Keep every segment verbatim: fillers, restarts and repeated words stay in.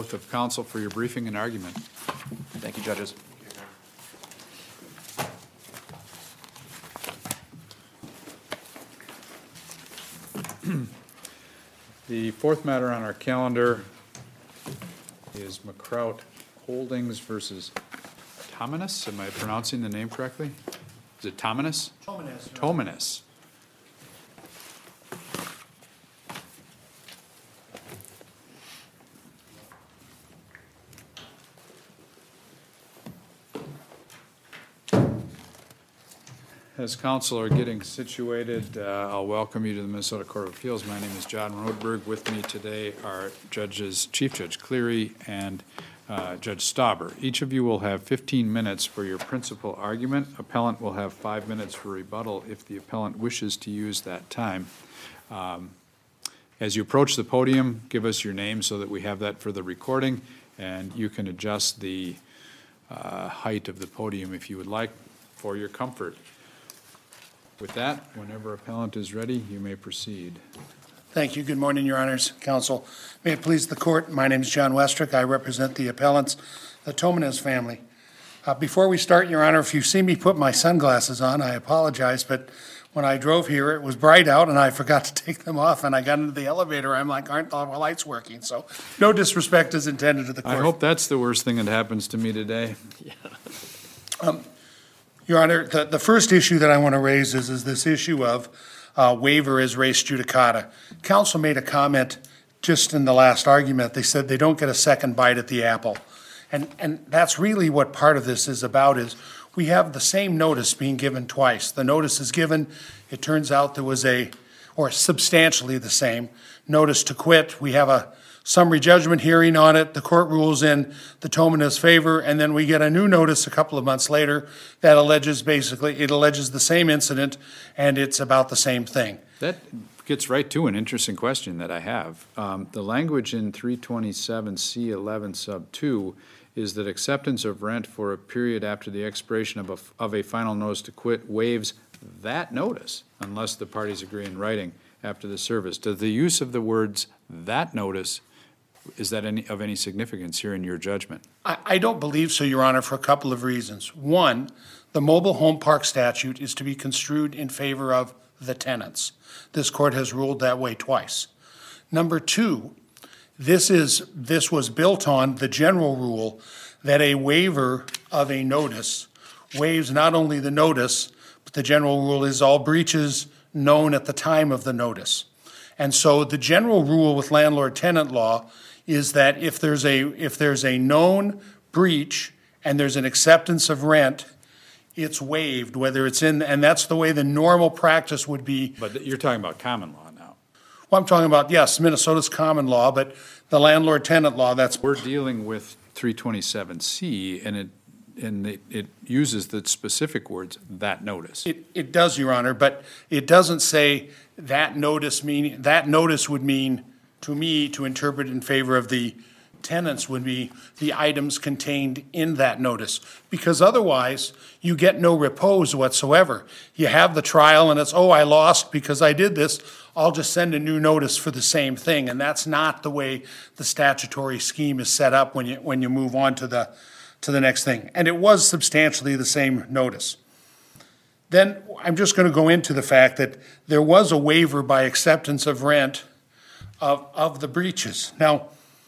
Oath of counsel for your briefing and argument. Thank you, judges. The fourth matter on our calendar is McCrout Holdings versus Tominus. Am I pronouncing the name correctly? Is it Tominus? Tominus. Tominus. As counsel are getting situated, uh, I'll welcome you to the Minnesota Court of Appeals. My name is John Rodberg. With me today are Judges, Chief Judge Cleary and uh, Judge Stauber. Each of you will have fifteen minutes for your principal argument. Appellant will have five minutes for rebuttal if the appellant wishes to use that time. Um, as you approach the podium, give us your name so that we have that for the recording, and you can adjust the uh, height of the podium if you would like for your comfort. With that, whenever appellant is ready, you may proceed. Thank you. Good morning, Your Honors, Counsel. May it please the Court, my name is John Westrick. I represent the appellants, the Tominez family. Uh, before we start, Your Honor, if you see me put my sunglasses on, I apologize, but when I drove here, it was bright out and I forgot to take them off, and I got into the elevator. I'm like, aren't the lights working? So no disrespect is intended to the Court. I hope that's the worst thing that happens to me today. Yeah. Um, Your Honor, the, the first issue that I want to raise is, is this issue of uh, waiver as res judicata. Counsel made a comment just in the last argument. They said they don't get a second bite at the apple. And, and that's really what part of this is about, is we have the same notice being given twice. The notice is given, it turns out there was a, or substantially the same, notice to quit. We have a summary judgment hearing on it, the court rules in the Tominez favor, and then we get a new notice a couple of months later that alleges basically, it alleges the same incident, and it's about the same thing. That gets right to an interesting question that I have. Um, the language in three twenty-seven C eleven sub two is that acceptance of rent for a period after the expiration of a, of a final notice to quit waives that notice unless the parties agree in writing after the service. Does the use of the words "that notice" is that any of any significance here in your judgment? I, I don't believe so, Your Honor, for a couple of reasons. One, the mobile home park statute is to be construed in favor of the tenants. This court has ruled that way twice. Number two, this is this was built on the general rule that a waiver of a notice waives not only the notice, but the general rule is all breaches known at the time of the notice. And so the general rule with landlord-tenant law is that if there's a if there's a known breach and there's an acceptance of rent, it's waived, whether it's in, and that's the way the normal practice would be. But you're talking about common law now. Well, I'm talking about, yes, Minnesota's common law, but the landlord-tenant law, that's. We're dealing with three twenty-seven C, and it and it, it uses the specific words "that notice." It, it does, Your Honor, but it doesn't say that notice mean, that notice would mean, to me, to interpret in favor of the tenants would be the items contained in that notice, because otherwise you get no repose whatsoever. You have the trial and it's, oh, I lost because I did this. I'll just send a new notice for the same thing, and that's not the way the statutory scheme is set up when you when you move on to the to the next thing. And it was substantially the same notice. Then I'm just going to go into the fact that there was a waiver by acceptance of rent of, of the breaches. Now,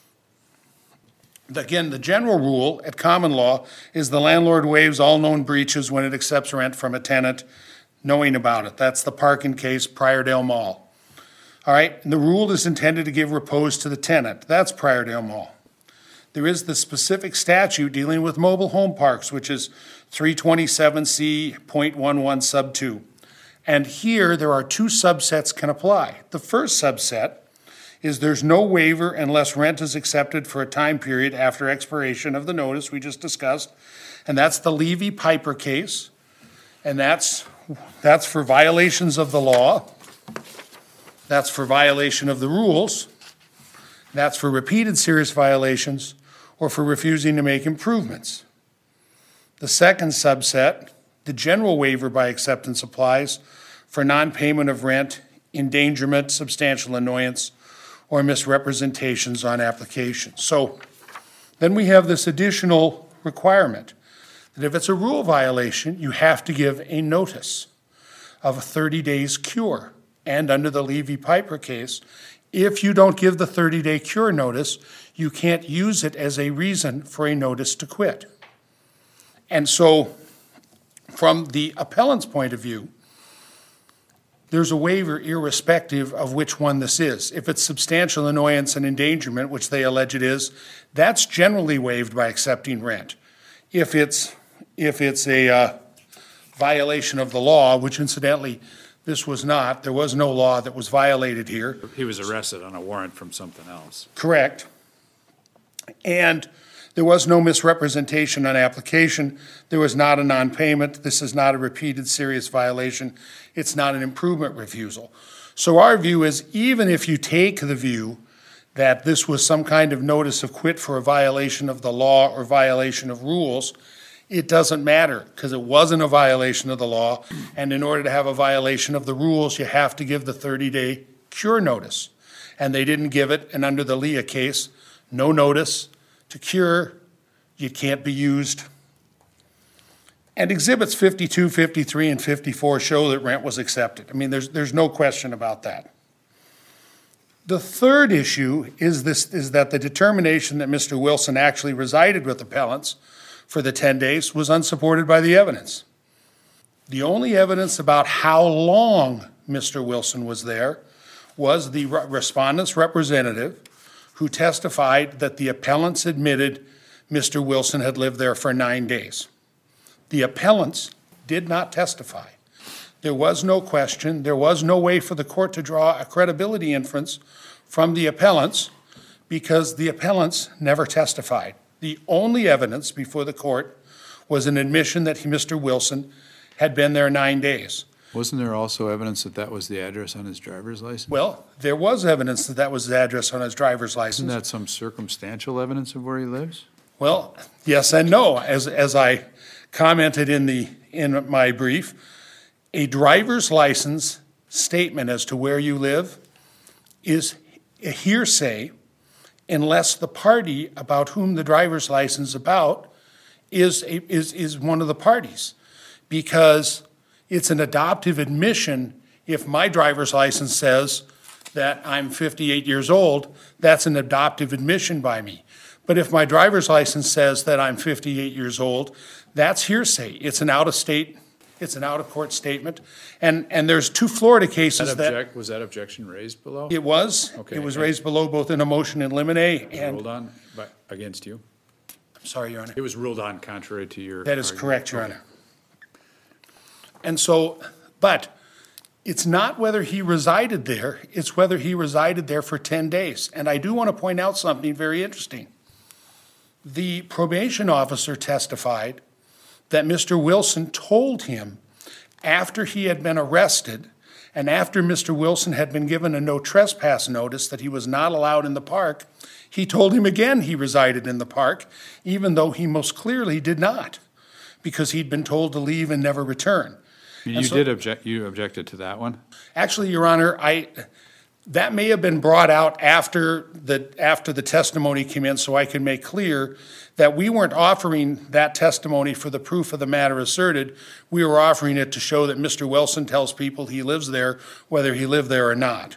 again, the general rule at common law is the landlord waives all known breaches when it accepts rent from a tenant knowing about it. That's the Parkin case, Priordale Mall. All right, and the rule is intended to give repose to the tenant. That's Priordale Mall. There is the specific statute dealing with mobile home parks, which is three twenty-seven C point eleven sub two. And here there are two subsets can apply. The first subset is there's no waiver unless rent is accepted for a time period after expiration of the notice we just discussed. And that's the Levy-Piper case. And that's, that's for violations of the law. That's for violation of the rules. That's for repeated serious violations or for refusing to make improvements. The second subset, the general waiver by acceptance, applies for non-payment of rent, endangerment, substantial annoyance, or misrepresentations on applications. So Then we have this additional requirement that if it's a rule violation, you have to give a notice of a thirty days cure. And under the Levy-Piper case, if you don't give the thirty-day cure notice, you can't use it as a reason for a notice to quit. And so, from the appellant's point of view, there's a waiver irrespective of which one this is. If it's substantial annoyance and endangerment, which they allege it is, that's generally waived by accepting rent. If it's, if it's a uh, violation of the law, which incidentally, this was not, there was no law that was violated here. He was arrested on a warrant from something else. Correct. And there was no misrepresentation on application. There was not a non-payment. This is not a repeated serious violation. It's not an improvement refusal. So our view is, even if you take the view that this was some kind of notice of quit for a violation of the law or violation of rules, it doesn't matter, because it wasn't a violation of the law, and in order to have a violation of the rules, you have to give the thirty-day cure notice. And they didn't give it, and under the Leah case, no notice to cure, you can't be used. And exhibits fifty-two, fifty-three, and fifty-four show that rent was accepted. I mean, there's, there's no question about that. The third issue is this, is that the determination that Mister Wilson actually resided with appellants for the ten days was unsupported by the evidence. The only evidence about how long Mister Wilson was there was the re- respondent's representative, who testified that the appellants admitted Mister Wilson had lived there for nine days. The appellants did not testify. There was no question, there was no way for the court to draw a credibility inference from the appellants because the appellants never testified. The only evidence before the court was an admission that Mister Wilson had been there nine days. Wasn't there also evidence that that was the address on his driver's license? Well, there was evidence that that was the address on his driver's license. Isn't that some circumstantial evidence of where he lives? Well, yes and no. As, as I commented in, the, in my brief, a driver's license statement as to where you live is a hearsay unless the party about whom the driver's license is about is, a, is, is one of the parties. Because it's an adoptive admission. If my driver's license says that I'm fifty-eight years old, that's an adoptive admission by me. But if my driver's license says that I'm fifty-eight years old, that's hearsay. It's an out-of-state, it's an out-of-court statement. And, and there's two Florida cases That that, object, was that objection raised below? it was. Okay. It was raised below both in a motion in limine and, Ruled on, by, against you? I'm sorry, Your Honor. It was ruled on contrary to your. That is argument. correct, Your Okay. Honor. And so, but it's not whether he resided there, it's whether he resided there for ten days. And I do want to point out something very interesting. The probation officer testified that Mister Wilson told him after he had been arrested and after Mister Wilson had been given a no trespass notice that he was not allowed in the park, he told him again he resided in the park, even though he most clearly did not, because he'd been told to leave and never return. You And so- did object, you objected to that one? Actually, Your Honor, I, that may have been brought out after the, after the testimony came in, so I can make clear that we weren't offering that testimony for the proof of the matter asserted. We were offering it to show that Mister Wilson tells people he lives there, whether he lived there or not.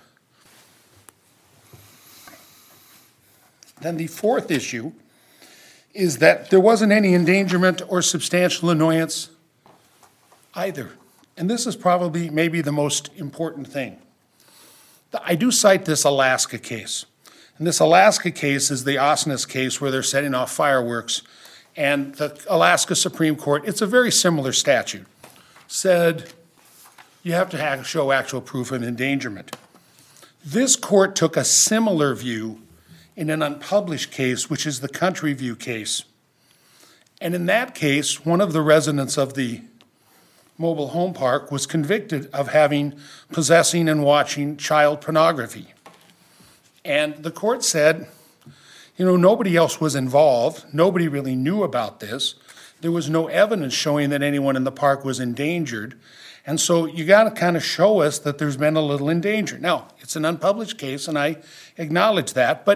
Then the fourth issue is that there wasn't any endangerment or substantial annoyance either. And this is probably maybe the most important thing. I do cite this Alaska case. And this Alaska case is the Osnes case where they're setting off fireworks. And the Alaska Supreme Court, it's a very similar statute, said you have to have, show actual proof of endangerment. This court took a similar view in an unpublished case, which is the Country View case. And in that case, one of the residents of the mobile home park was convicted of having, possessing and watching child pornography. And the court said, you know, nobody else was involved. Nobody really knew about this. There was no evidence showing that anyone in the park was endangered. And so you got to kind of show us that there's been a little endangerment. Now, it's an unpublished case, and I acknowledge that, but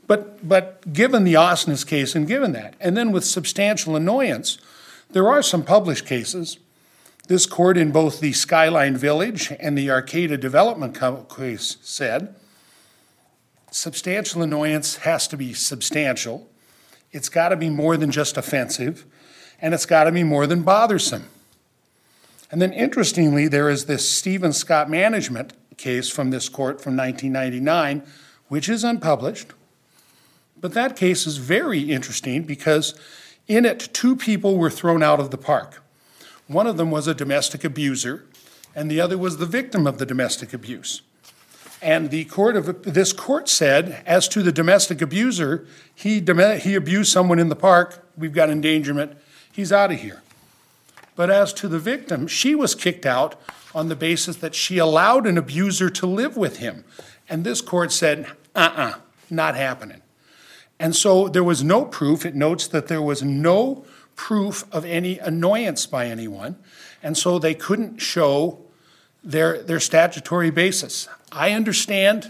But, but given the Osnes case and given that, and then with substantial annoyance, there are some published cases. This court in both the Skyline Village and the Arcata Development co- case said, substantial annoyance has to be substantial. It's got to be more than just offensive, and it's got to be more than bothersome. And then interestingly, there is this Stephen Scott Management case from this court from nineteen ninety-nine, which is unpublished. But that case is very interesting because in it, two people were thrown out of the park. One of them was a domestic abuser, and the other was the victim of the domestic abuse. And the court of this court said, as to the domestic abuser, he, he abused someone in the park, we've got endangerment, he's out of here. But as to the victim, she was kicked out on the basis that she allowed an abuser to live with him. And this court said, uh-uh, not happening. And so there was no proof. It notes that there was no proof of any annoyance by anyone. And so they couldn't show their, their statutory basis. I understand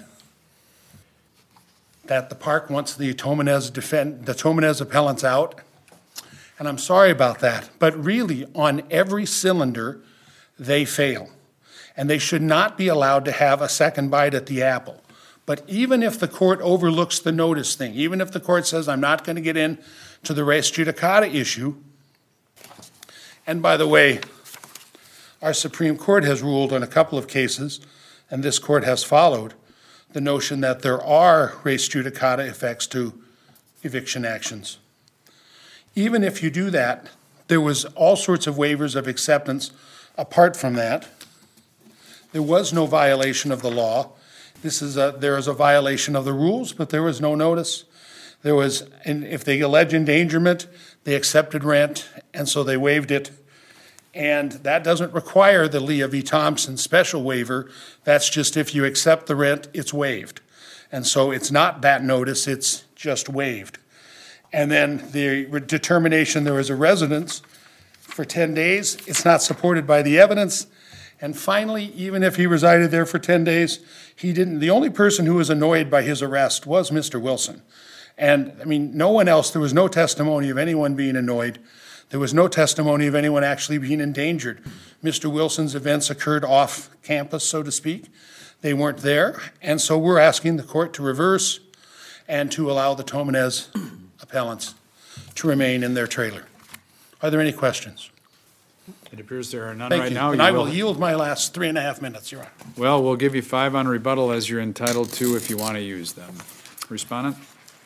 that the park wants the Tomenez defend, the Tomenez appellants out. And I'm sorry about that. But really, on every cylinder, they fail. And they should not be allowed to have a second bite at the apple. But even if the court overlooks the notice thing, even if the court says, I'm not going to get in to the res judicata issue, and by the way, our Supreme Court has ruled on a couple of cases, and this court has followed, the notion that there are res judicata effects to eviction actions. Even if you do that, there was all sorts of waivers of acceptance apart from that. There was no violation of the law. This is a, there is a violation of the rules, but there was no notice. There was, and if they allege endangerment, they accepted rent, and so they waived it. And that doesn't require the Leah V. Thompson special waiver. That's just if you accept the rent, it's waived. And so it's not that notice, it's just waived. And then the determination there was a residence for ten days, it's not supported by the evidence. And finally, even if he resided there for ten days, he didn't, the only person who was annoyed by his arrest was Mister Wilson. And I mean, no one else, there was no testimony of anyone being annoyed. There was no testimony of anyone actually being endangered. Mister Wilson's events occurred off campus, so to speak. They weren't there. And so we're asking the court to reverse and to allow the Tomenez appellants to remain in their trailer. Are there any questions? It appears there are none Thank right you. now. And You I will yield my last three and a half minutes, Your Honor. Well, we'll give you five on rebuttal as you're entitled to if you want to use them. Respondent?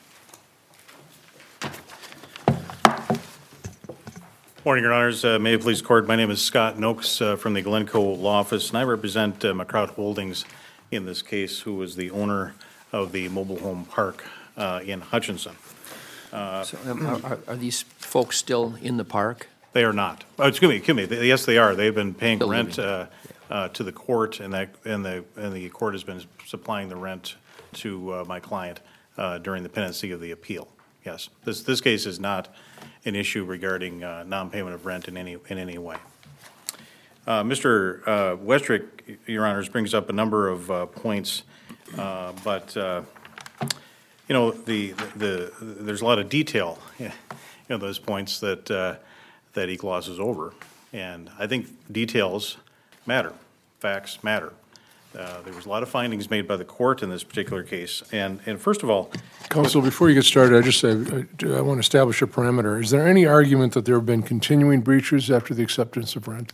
Morning, Your Honors. Uh, May it please the Court, my name is Scott Noakes uh, from the Glencoe Law Office, and I represent uh, McCrout Holdings in this case, who is the owner of the mobile home park uh, in Hutchinson. So, um, are- are, are these folks still in the park? They are not. Oh, excuse me, excuse me. They- Yes, they are. They've been paying Still rent living. uh, uh, to the court, and that, and the, and the court has been supplying the rent to uh, my client uh, during the pendency of the appeal. Yes, this, this case is not an issue regarding uh, non-payment of rent in any, in any way. Uh, Mister uh, Westrick, Your Honors, brings up a number of uh, points, uh, but, uh, you know, the, the, the, there's a lot of detail in you know, those points that, uh, that he glosses over. And I think details matter, facts matter. Uh, There was a lot of findings made by the court in this particular case. And, and first of all, Counsel, before you get started, I just say, uh, I want to establish a parameter. Is there any argument that there have been continuing breaches after the acceptance of rent?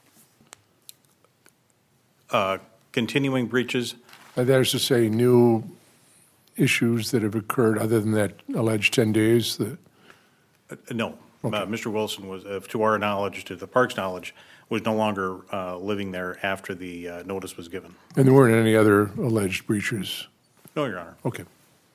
uh, continuing breaches, Uh, That is to say, new issues that have occurred other than that alleged ten days? that- uh, no. Uh, Mister Wilson was, uh, to our knowledge, to the park's knowledge, was no longer uh, living there after the uh, notice was given. And there weren't any other alleged breaches? No, Your Honor. Okay.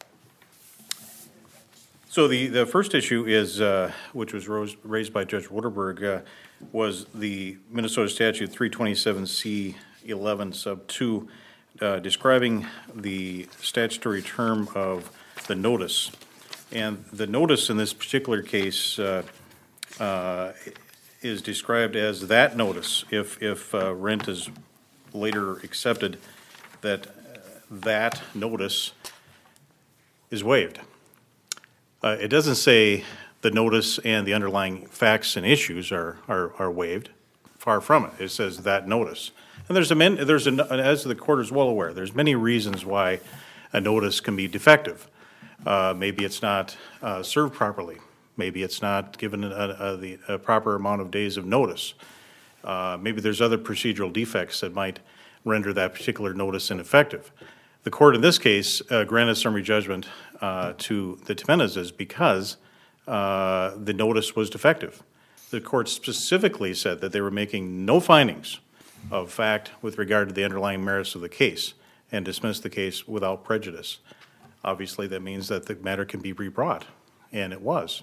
So the, the first issue is, uh, which was rose, raised by Judge Waterberg, uh, was the Minnesota statute three twenty-seven C eleven sub two, uh, describing the statutory term of the notice. And the notice in this particular case uh, uh, is described as that notice, if, if uh, rent is later accepted, that uh, that notice is waived. Uh, It doesn't say the notice and the underlying facts and issues are, are, are waived. Far from it. It says that notice. And there's a, men- there's a, as the court is well aware, there's many reasons why a notice can be defective. Uh, Maybe it's not uh, served properly. Maybe it's not given a, a, the a proper amount of days of notice. Uh, Maybe there's other procedural defects that might render that particular notice ineffective. The court in this case uh, granted summary judgment uh, to the Timenezes because uh, the notice was defective. The court specifically said that they were making no findings of fact with regard to the underlying merits of the case and dismissed the case without prejudice. Obviously, that means that the matter can be rebrought, and it was.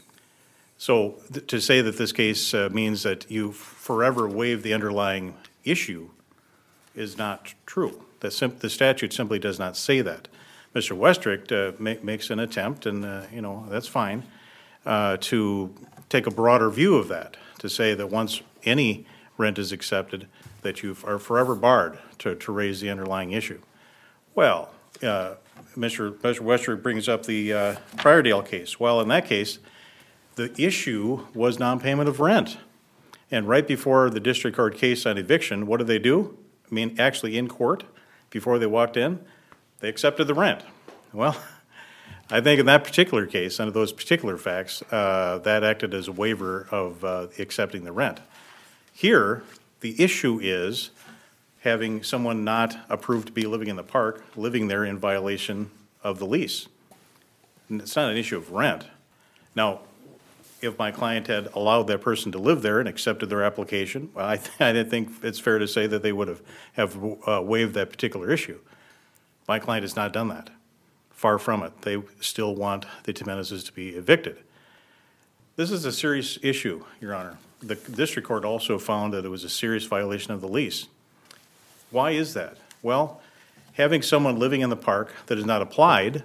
So th- to say that this case uh, means that you forever waive the underlying issue is not true. The, sim- the statute simply does not say that. Mister Westrick uh, ma- makes an attempt, and uh, you know that's fine, uh, to take a broader view of that, to say that once any rent is accepted, that you are forever barred to, to raise the underlying issue. Well, uh, Mister Mister Westrick brings up the uh, Priordale case. Well, in that case, the issue was non-payment of rent. And right before the district court case on eviction, what did they do? I mean, actually in court, before they walked in, they accepted the rent. Well, I think in that particular case, under those particular facts, uh, that acted as a waiver of uh, accepting the rent. Here, the issue is having someone not approved to be living in the park, living there in violation of the lease. And it's not an issue of rent. Now, if my client had allowed that person to live there and accepted their application, well, I, th- I think it's fair to say that they would have, have uh, waived that particular issue. My client has not done that. Far from it. They still want the Timenezes to be evicted. This is a serious issue, Your Honor. The district court also found that it was a serious violation of the lease. Why is that? Well, having someone living in the park that is not applied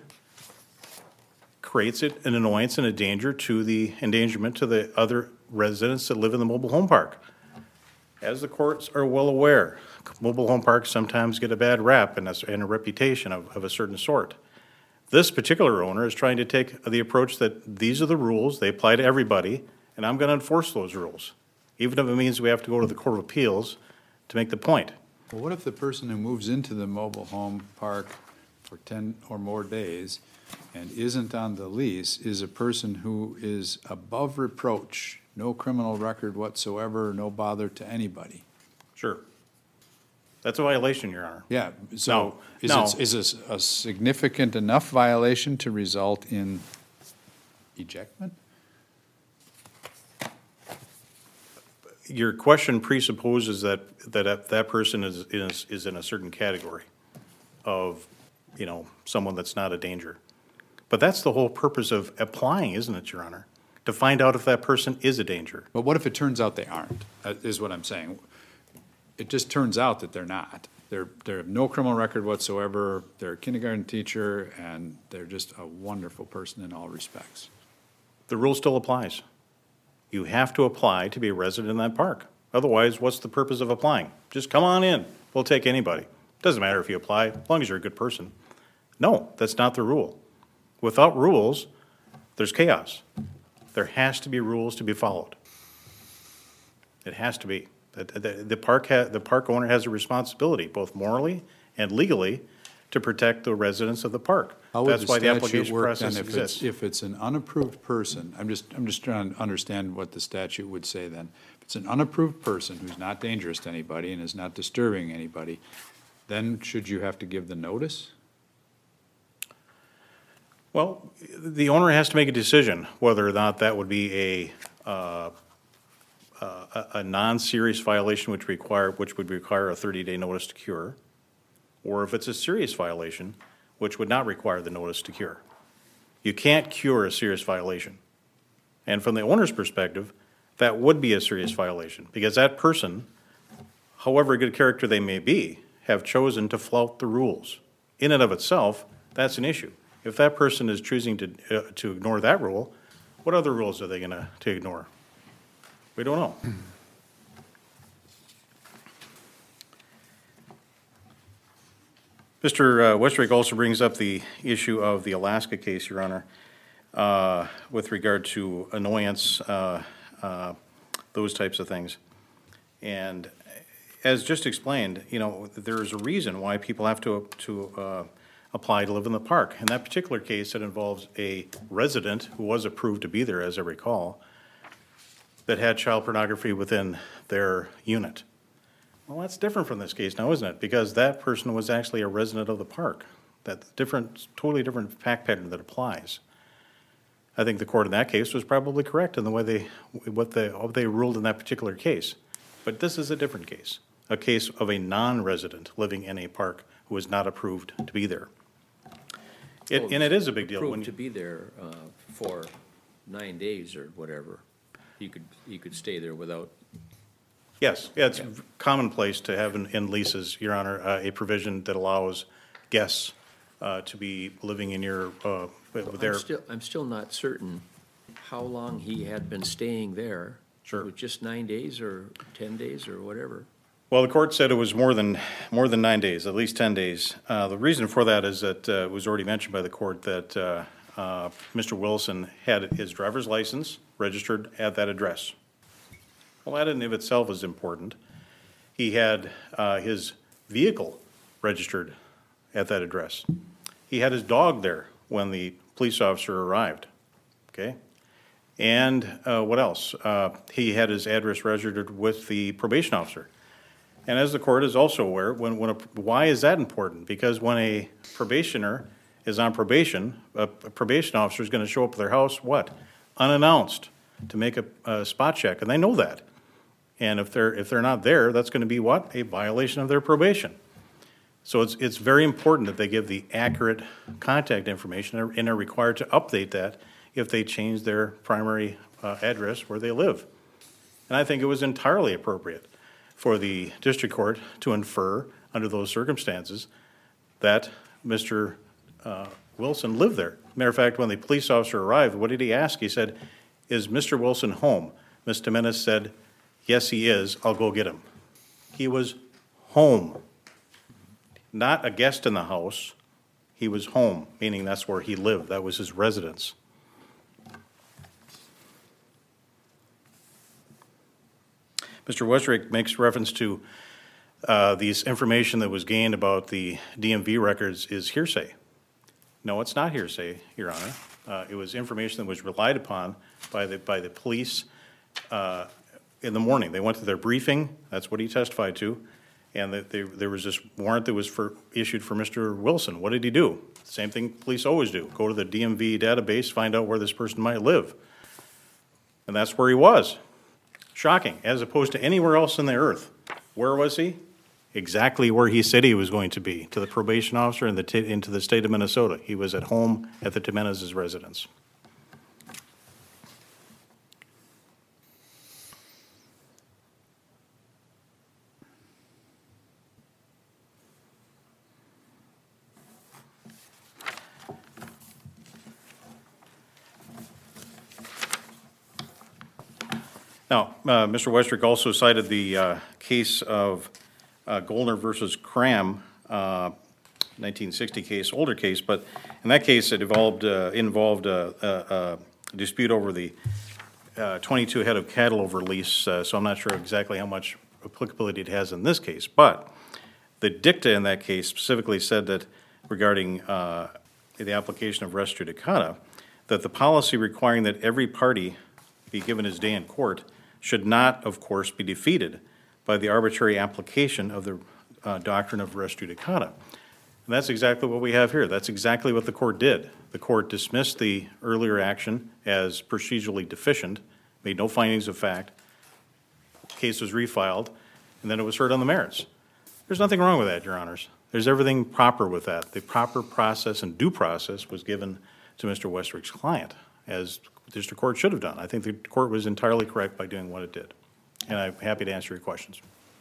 creates it an annoyance and a danger to the endangerment to the other residents that live in the mobile home park. As the courts are well aware, mobile home parks sometimes get a bad rap and a, and a reputation of, of a certain sort. This particular owner is trying to take the approach that these are the rules, they apply to everybody, and I'm going to enforce those rules, even if it means we have to go to the Court of Appeals to make the point. Well, what if the person who moves into the mobile home park for ten or more days and isn't on the lease is a person who is above reproach, no criminal record whatsoever, no bother to anybody? Sure. That's a violation, Your Honor. Yeah, No, so is no. it, is this a significant enough violation to result in ejectment? Your question presupposes that, that that person is, is, is in a certain category of, you know, someone that's not a danger. But that's the whole purpose of applying, isn't it, Your Honor? To find out if that person is a danger. But what if it turns out they aren't, uh, is what I'm saying. It just turns out that they're not. They're, they have no criminal record whatsoever, they're a kindergarten teacher, and they're just a wonderful person in all respects. The rule still applies. You have to apply to be a resident in that park. Otherwise, what's the purpose of applying? Just come on in. We'll take anybody. Doesn't matter if you apply, as long as you're a good person. No, that's not the rule. Without rules, there's chaos. There has to be rules to be followed. It has to be. The, the, the park ha, the park owner has a responsibility, both morally and legally, to protect the residents of the park. How would That's the why the statute application work process then if it's, exists. if it's an unapproved person? I'm just, I'm just trying to understand what the statute would say then. If it's an unapproved person who's not dangerous to anybody and is not disturbing anybody, then should you have to give the notice? Well, the owner has to make a decision whether or not that would be a, uh, uh, a, a non-serious violation which require, which would require a thirty-day notice to cure, or if it's a serious violation, which would not require the notice to cure. You can't cure a serious violation. And from the owner's perspective, that would be a serious violation, because that person, however good character they may be, have chosen to flout the rules. In and of itself, that's an issue. If that person is choosing to, uh, to ignore that rule, what other rules are they gonna, to ignore? We don't know. Mister uh, Westrick also brings up the issue of the Alaska case, Your Honor, uh, with regard to annoyance, uh, uh, those types of things. And as just explained, you know, there is a reason why people have to, to uh, apply to live in the park. In that particular case, it involves a resident who was approved to be there, as I recall, that had child pornography within their unit. Well, that's different from this case now, isn't it? Because that person was actually a resident of the park. That's different, totally different fact pattern that applies. I think the court in that case was probably correct in the way they, what they, what they ruled in that particular case. But this is a different case, a case of a non-resident living in a park who was not approved to be there. It, and it is a big deal. When Approved to you, be there uh, for nine days or whatever. He could, he could stay there without, yes, yeah, it's commonplace to have in, in leases, Your Honor, uh, a provision that allows guests uh, to be living in your, uh, with their. I'm still, I'm still not certain how long he had been staying there. Sure. It was just nine days or ten days or whatever. Well, the court said it was more than, more than nine days, at least ten days. Uh, the reason for that is that uh, it was already mentioned by the court that uh, uh, Mister Wilson had his driver's license registered at that address. Well, that in and of itself is important. He had uh, his vehicle registered at that address. He had his dog there when the police officer arrived, okay? And uh, what else? Uh, he had his address registered with the probation officer. And as the court is also aware, when, when a, why is that important? Because when a probationer is on probation, a, a probation officer is going to show up at their house, what? Unannounced, to make a, a spot check, and they know that. And if they're, if they're not there, that's going to be what? A violation of their probation. So it's, it's very important that they give the accurate contact information and are required to update that if they change their primary uh, address where they live. And I think it was entirely appropriate for the district court to infer, under those circumstances, that Mister Uh, Wilson lived there. Matter of fact, when the police officer arrived, what did he ask? He said, "Is Mister Wilson home?" Miz Jimenez said, "Yes, he is. I'll go get him." He was home. Not a guest in the house. He was home, meaning that's where he lived. That was his residence. Mister Westrick makes reference to uh, these information that was gained about the D M V records is hearsay. No, it's not hearsay, Your Honor. Uh, it was information that was relied upon by the, by the police uh, in the morning. They went to their briefing, that's what he testified to, and that they, there was this warrant that was for, issued for Mister Wilson. What did he do? Same thing police always do. Go to the D M V database, find out where this person might live. And that's where he was. Shocking, as opposed to anywhere else in the earth. Where was he? Exactly where he said he was going to be, to the probation officer and the t into the state of Minnesota. He was at home at the Jimenez's residence. Now, uh, Mister Westrick also cited the uh, case of uh, Goldner versus Cram, uh, nineteen sixty case, older case, but in that case it involved, uh, involved a, a, a dispute over the uh, twenty-two head of cattle over lease, uh, so I'm not sure exactly how much applicability it has in this case, but the dicta in that case specifically said that regarding uh, the application of res judicata, that the policy requiring that every party be given his day in court should not, of course, be defeated by the arbitrary application of the uh, doctrine of res judicata. And that's exactly what we have here. That's exactly what the court did. The court dismissed the earlier action as procedurally deficient, made no findings of fact, case was refiled, and then it was heard on the merits. There's nothing wrong with that, Your Honors. There's everything proper with that. The proper process and due process was given to Mister Westrick's client, as the district court should have done. I think the court was entirely correct by doing what it did. And I'm happy to answer your questions.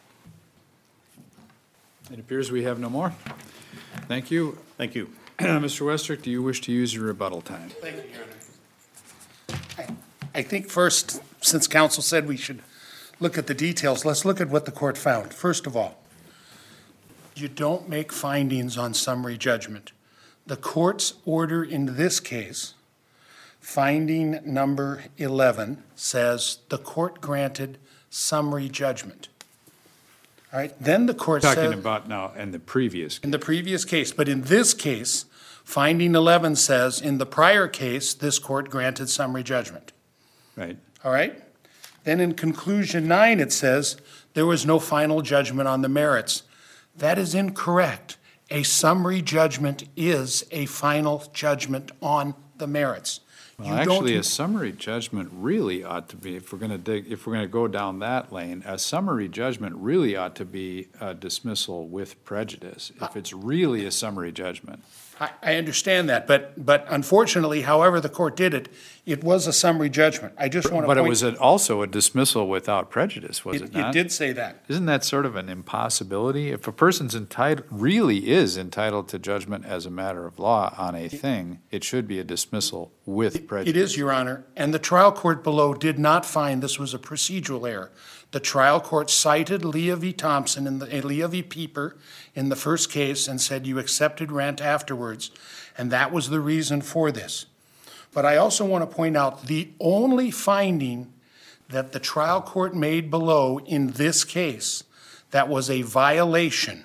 It appears we have no more. Thank you. Thank you. Mister Westrick, do you wish to use your rebuttal time? Thank you, Your Honor. I I think first, since counsel said we should look at the details, let's look at what the court found. First of all, You don't make findings on summary judgment. The court's order in this case, finding number eleven, says the court granted summary judgment. All right, then the court said. Talking about now in the previous, In the previous case, but in this case, finding eleven says, in the prior case, this court granted summary judgment. right? All right? Then in conclusion nine, it says, there was no final judgment on the merits. That is incorrect. A summary judgment is a final judgment on the merits. Well, You don't- actually, a summary judgment really ought to be, if we're gonna dig, if we're gonna go down that lane, a summary judgment really ought to be a dismissal with prejudice, if it's really a summary judgment. I, I understand that, but, but unfortunately, however the court did it, it was a summary judgment. I just want to But point. it was a- also a dismissal without prejudice, was it It, it not? did say that. Isn't that sort of an impossibility? If a person's entitled, really is entitled to judgment as a matter of law on a thing, it should be a dismissal with prejudice. It is, Your Honor, and the trial court below did not find this was a procedural error. The trial court cited Leah v. Thompson and the, Leah v. Pieper in the first case and said you accepted rent afterwards, and that was the reason for this. But I also want to point out the only finding that the trial court made below in this case that was a violation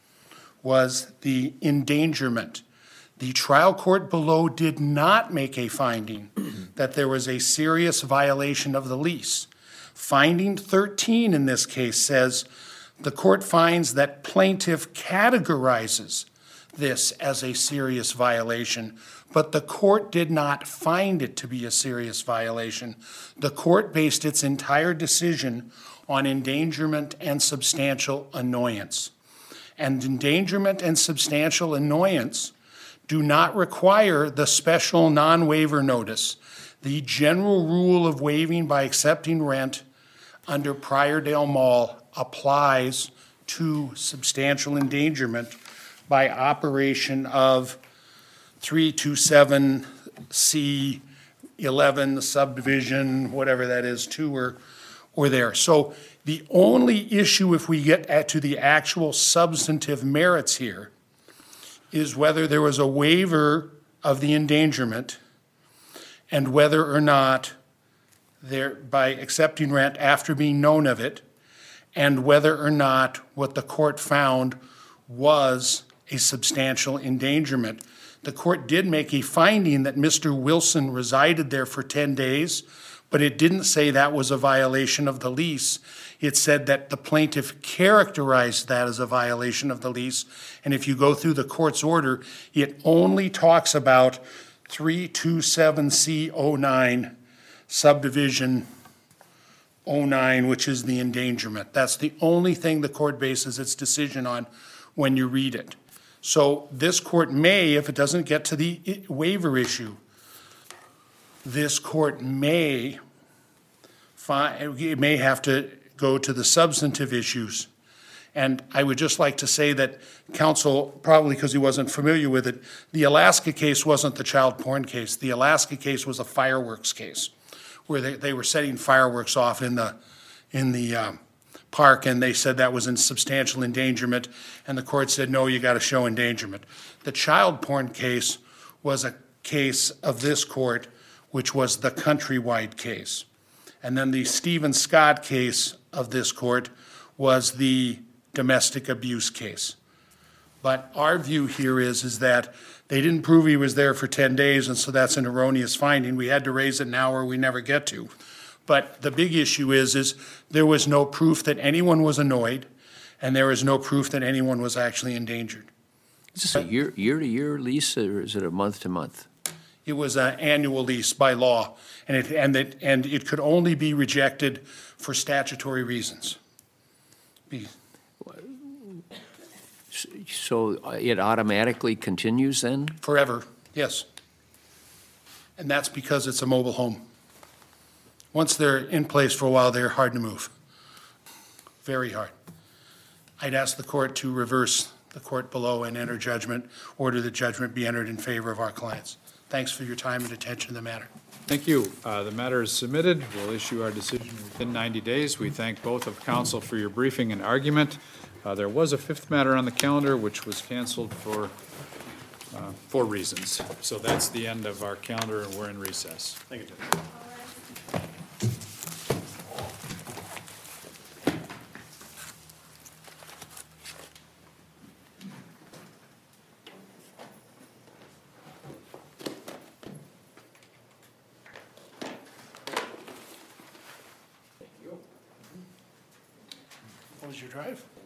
was the endangerment. The trial court below did not make a finding that there was a serious violation of the lease. Finding thirteen in this case says the court finds that plaintiff categorizes this as a serious violation, but the court did not find it to be a serious violation. The court based its entire decision on endangerment and substantial annoyance. And endangerment and substantial annoyance do not require the special non-waiver notice. The general rule of waiving by accepting rent under Priordale Mall applies to substantial endangerment by operation of three twenty-seven C eleven subdivision, whatever that is, two or, or there. So the only issue, if we get at, to the actual substantive merits here, is whether there was a waiver of the endangerment and whether or not there, by accepting rent after being known of it, and whether or not what the court found was a substantial endangerment. The court did make a finding that Mister Wilson resided there for ten days, but it didn't say that was a violation of the lease. It said that the plaintiff characterized that as a violation of the lease. And if you go through the court's order, it only talks about three twenty-seven C oh nine, subdivision oh nine, which is the endangerment. That's the only thing the court bases its decision on when you read it. So this court may, if it doesn't get to the i- waiver issue, this court may find, it may have to go to the substantive issues. And I would just like to say that counsel, probably because he wasn't familiar with it, the Alaska case wasn't the child porn case. The Alaska case was a fireworks case where they, they were setting fireworks off in the, in the um, park, and they said that was in substantial endangerment, and the court said, no, you got to show endangerment. The child porn case was a case of this court, which was the countrywide case. And then the Stephen Scott case of this court was the domestic abuse case. But our view here is, is that they didn't prove he was there for ten days, and so that's an erroneous finding. We had to raise it now or we never get to. But the big issue is, is there was no proof that anyone was annoyed, and there is no proof that anyone was actually endangered. Is this a year, year-to-year lease, or is it a month-to-month? It was an annual lease by law, and it, and it, and it could only be rejected for statutory reasons. Be- So uh, it automatically continues then? Forever, yes. And that's because it's a mobile home. Once they're in place for a while, they're hard to move. Very hard. I'd ask the court to reverse the court below and enter judgment, order the judgment be entered in favor of our clients. Thanks for your time and attention to the matter. Thank you. Uh, The matter is submitted. We'll issue our decision within ninety days. We thank both of counsel for your briefing and argument. Uh, There was a fifth matter on the calendar, which was canceled for, uh, for reasons. So that's the end of our calendar, and we're in recess. Thank you, Judge. What was your drive?